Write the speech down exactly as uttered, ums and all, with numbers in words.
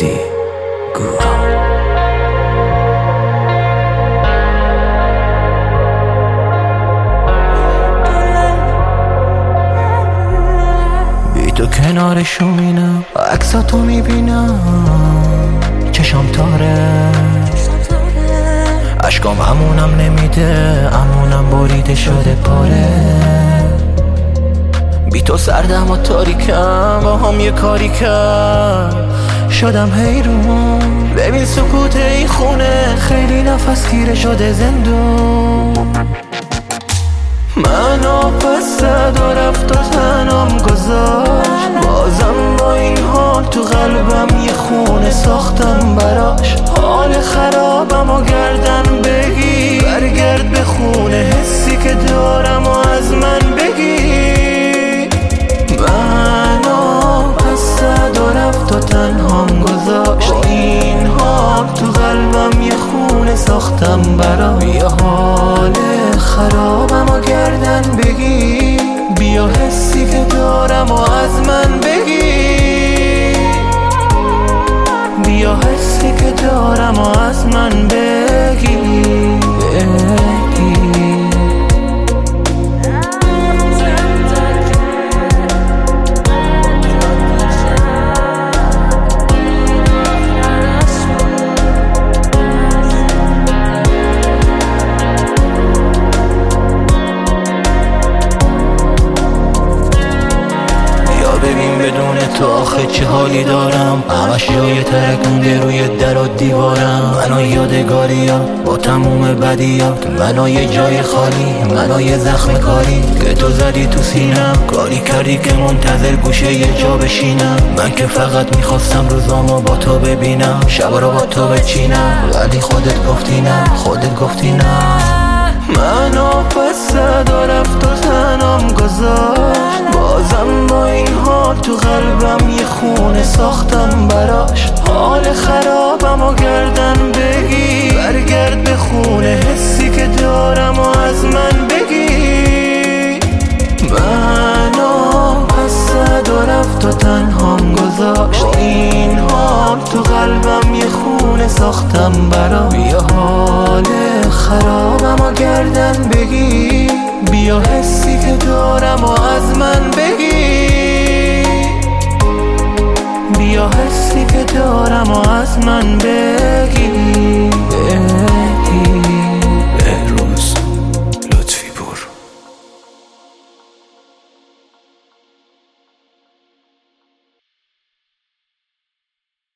گفتی گو تو کنارشو مینم عکساتو میبینم چشام تاره عشقام همونم نمیده امونم بریده شده پاره بی تو سردم و تاریکم با هم یه کاری کرد شدم حیرون ببین سکوت این خونه خیلی نفس گیره شده زندون منو پس زد و رفت و تنم گذاشت بازم با این حال تو قلبم یه خونه ساختم براش حال خرابم و گردن بگی برگرد به خونه حسی که دارم و از من بگی منو پس زد و رفت و تنهام گذاشت با این حال تو قلبم یه خونه ساختم براش یه حال خرابم و گردن بگی بیا حسی که دارم و از من بگی بیا حسی که دارم و از من بگی بگی بدون تو آخه چه حالی دارم همش جای ترک مونده روی در و دیوارم منو یادگاریا با تموم بدیا منو یه جای خالی منو یه زخم کاری که تو زدی تو سینم کاری کردی که منتظر گوشه یه جا بشینم من که فقط میخواستم روزامو با تو ببینم شب رو با تو بچینم ولی خودت گفتی نه خودت گفتی نه منو پس زد و رفت و تنم گذاشت بازم با این حال تو قلبم یه خونه ساختم براش حال خرابم و گردن بگی برگرد به خونه حسی که دارم و از من بگی منو پس زد و رفت و تنهام گذاشت با این حال تو قلبم یه خونه ساختم براش یه حال خرابم و گردن بگی بیا حسی که دارم و از من بگی بیا حسی که دارم و از من بگی